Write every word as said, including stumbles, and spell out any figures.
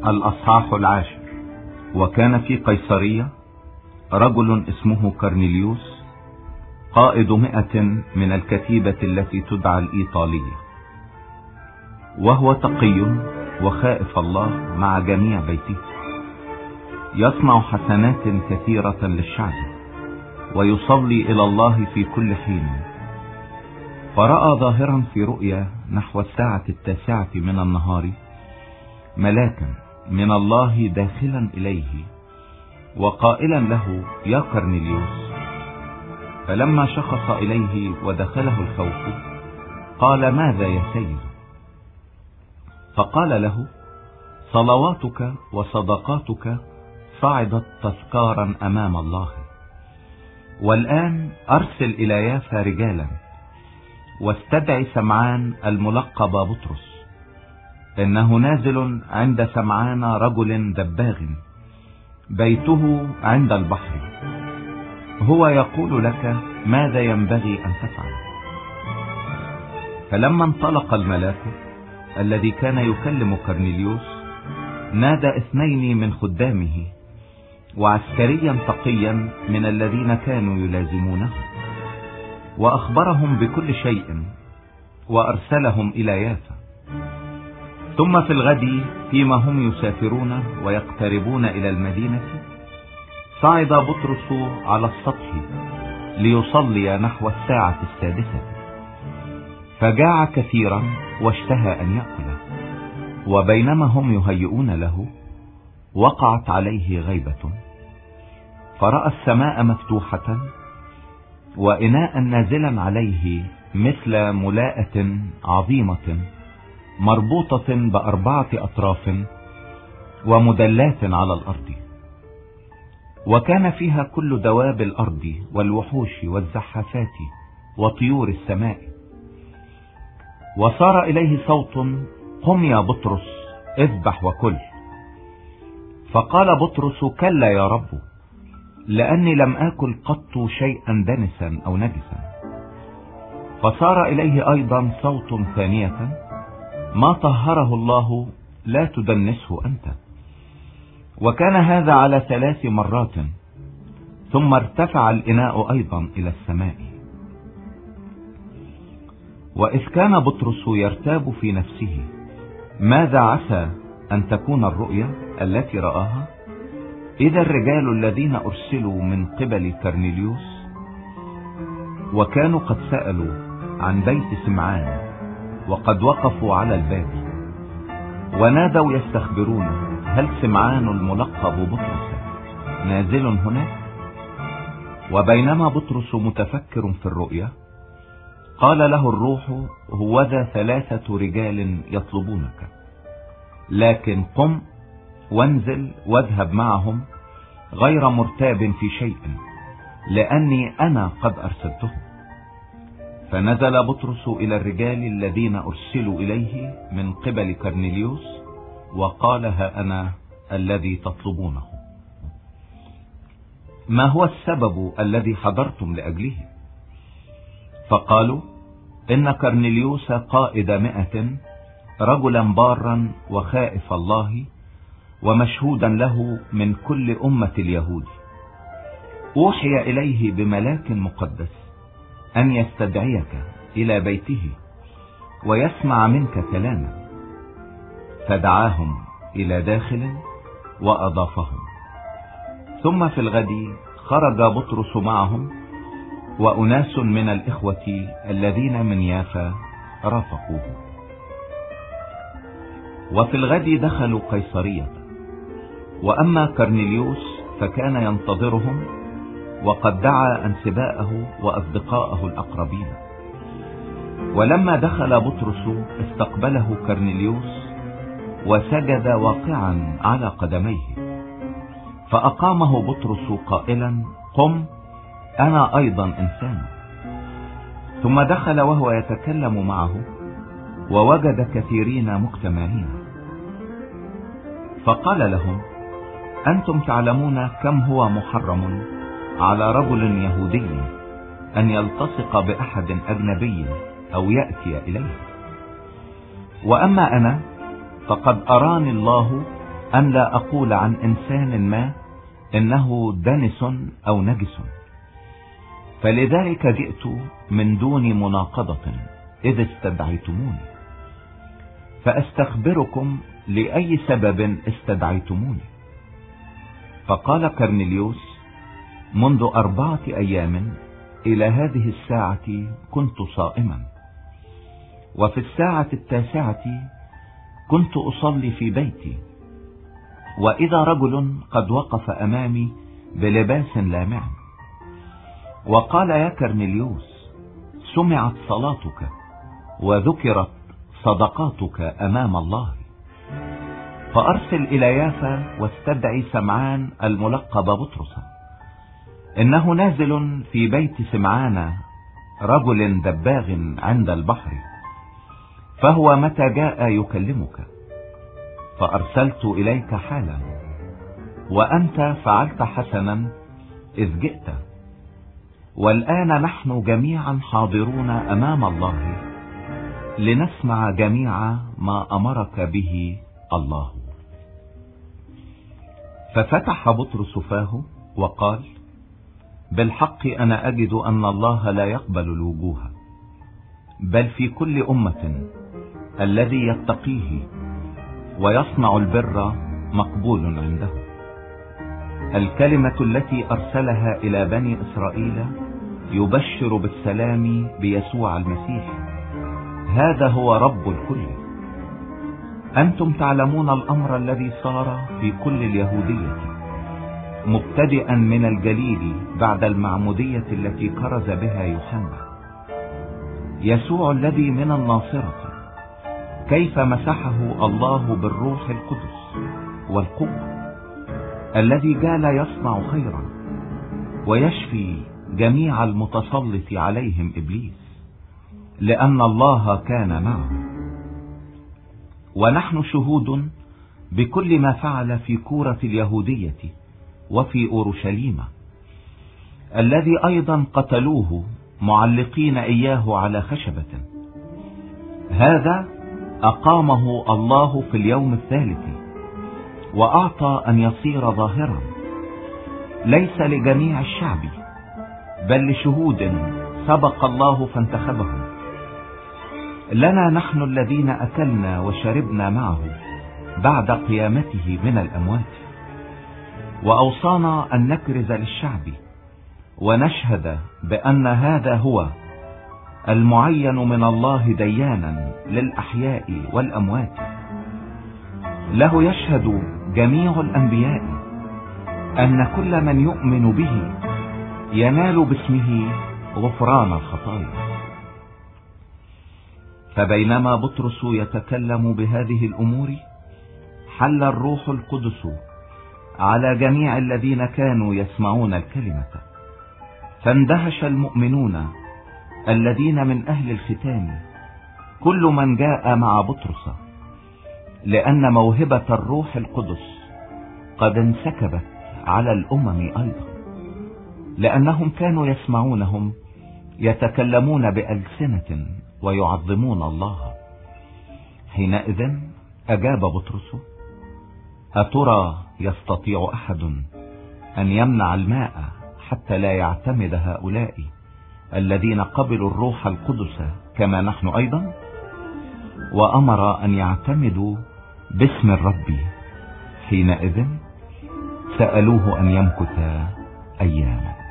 الأصحاح العاشر. وكان في قيصرية رجل اسمه كرنيليوس قائد مئة من الكتيبة التي تدعى الإيطالية، وهو تقي وخائف الله مع جميع بيته، يصنع حسنات كثيرة للشعب ويصلي إلى الله في كل حين. فرأى ظاهرا في رؤيا نحو الساعة التاسعة من النهار ملاكا من الله داخلا إليه وقائلا له: يا كرنيليوس. فلما شخص إليه ودخله الخوف قال: ماذا يا سيد؟ فقال له: صلواتك وصدقاتك صعدت تذكارا أمام الله، والآن أرسل إلى يافا رجالا واستدعي سمعان الملقب بطرس، إنه نازل عند سمعان رجل دباغ بيته عند البحر، هو يقول لك ماذا ينبغي أن تفعل. فلما انطلق الملاك الذي كان يكلم كرنيليوس نادى اثنين من خدامه وعسكريا تقيا من الذين كانوا يلازمونه، وأخبرهم بكل شيء وأرسلهم إلى يافا. ثم في الغد فيما هم يسافرون ويقتربون إلى المدينة صعد بطرس على السطح ليصلي نحو الساعة السادسة، فجاع كثيرا واشتهى أن يأكل، وبينما هم يهيئون له وقعت عليه غيبة، فرأى السماء مفتوحة وإناء نازلا عليه مثل ملاءة عظيمة مربوطة بأربعة أطراف ومدلات على الأرض، وكان فيها كل دواب الأرض والوحوش والزحافات وطيور السماء. وصار إليه صوت: قم يا بطرس اذبح وكل. فقال بطرس: كلا يا رب، لأني لم آكل قط شيئا دنسا أو نجسا. فصار إليه أيضا صوت ثانية: ما طهره الله لا تدنسه أنت. وكان هذا على ثلاث مرات، ثم ارتفع الإناء أيضا إلى السماء. وإذ كان بطرس يرتاب في نفسه ماذا عسى أن تكون الرؤيا التي رآها، إذا الرجال الذين أرسلوا من قبل كرنيليوس وكانوا قد سألوا عن بيت سمعان وقد وقفوا على الباب ونادوا يستخبرون: هل سمعان الملقب بطرس نازل هناك؟ وبينما بطرس متفكر في الرؤيا قال له الروح: هوذا ثلاثة رجال يطلبونك، لكن قم وانزل واذهب معهم غير مرتاب في شيء، لأني أنا قد أرسلتهم. فنزل بطرس إلى الرجال الذين أرسلوا إليه من قبل كرنيليوس وقال: ها أنا الذي تطلبونه. ما هو السبب الذي حضرتم لأجله؟ فقالوا: إن كرنيليوس قائد مئة رجلا بارا وخائف الله ومشهودا له من كل أمة اليهود، أوحي إليه بملاك مقدس أن يستدعيك إلى بيته ويسمع منك كلاما. فدعاهم إلى داخل وأضافهم. ثم في الغد خرج بطرس معهم وأناس من الإخوة الذين من يافا رافقوه. وفي الغد دخلوا قيصرية، وأما كرنيليوس فكان ينتظرهم وقد دعا أنسباءه وأصدقاءه الأقربين. ولما دخل بطرس استقبله كرنيليوس وسجد واقعا على قدميه، فأقامه بطرس قائلا: قم، أنا أيضا إنسان. ثم دخل وهو يتكلم معه ووجد كثيرين مجتمعين، فقال لهم: أنتم تعلمون كم هو محرم على رجل يهودي أن يلتصق بأحد أجنبي أو يأتي إليه، وأما أنا فقد أراني الله أن لا أقول عن إنسان ما إنه دنس أو نجس، فلذلك جئت من دون مناقضة إذ استدعيتموني، فأستخبركم لأي سبب استدعيتموني. فقال كرنيليوس: منذ أربعة أيام إلى هذه الساعة كنت صائما، وفي الساعة التاسعة كنت أصلي في بيتي، وإذا رجل قد وقف أمامي بلباس لامع، وقال: يا كرنيليوس، سمعت صلاتك وذكرت صدقاتك أمام الله، فأرسل إلى يافا واستدعي سمعان الملقب بطرس، إنه نازل في بيت سمعان رجل دباغ عند البحر، فهو متى جاء يكلمك. فأرسلت إليك حالا، وأنت فعلت حسنا إذ جئت، والآن نحن جميعا حاضرون أمام الله لنسمع جميع ما أمرك به الله. ففتح بطرس فاه وقال: بالحق أنا أجد أن الله لا يقبل الوجوه، بل في كل أمة الذي يتقيه ويصنع البر مقبول عنده. الكلمة التي أرسلها إلى بني إسرائيل يبشر بالسلام بيسوع المسيح، هذا هو رب الكل. أنتم تعلمون الأمر الذي صار في كل اليهودية، مبتدئا من الجليل بعد المعمودية التي كرز بها يوحنا، يسوع الذي من الناصرة، كيف مسحه الله بالروح القدس والقوة، الذي جال يصنع خيرا ويشفي جميع المتسلط عليهم إبليس، لأن الله كان معه. ونحن شهود بكل ما فعل في كورة اليهودية وفي أورشليم، الذي أيضا قتلوه معلقين إياه على خشبة، هذا أقامه الله في اليوم الثالث وأعطى أن يصير ظاهرا، ليس لجميع الشعب بل لشهود سبق الله فانتخبهم، لنا نحن الذين أكلنا وشربنا معه بعد قيامته من الأموات، وأوصانا أن نكرز للشعب ونشهد بأن هذا هو المعين من الله ديانا للأحياء والأموات. له يشهد جميع الأنبياء أن كل من يؤمن به ينال باسمه غفران الخطايا. فبينما بطرس يتكلم بهذه الأمور، حل الروح القدس على جميع الذين كانوا يسمعون الكلمة، فاندهش المؤمنون الذين من أهل الختان كل من جاء مع بطرس، لأن موهبة الروح القدس قد انسكبت على الأمم أيضا، لأنهم كانوا يسمعونهم يتكلمون بألسنة ويعظمون الله. حينئذ أجاب بطرس: أترى يستطيع أحد أن يمنع الماء حتى لا يعتمد هؤلاء الذين قبلوا الروح القدس كما نحن أيضا؟ وأمر أن يعتمدوا باسم الرب. حينئذ سألوه أن يمكث أياما.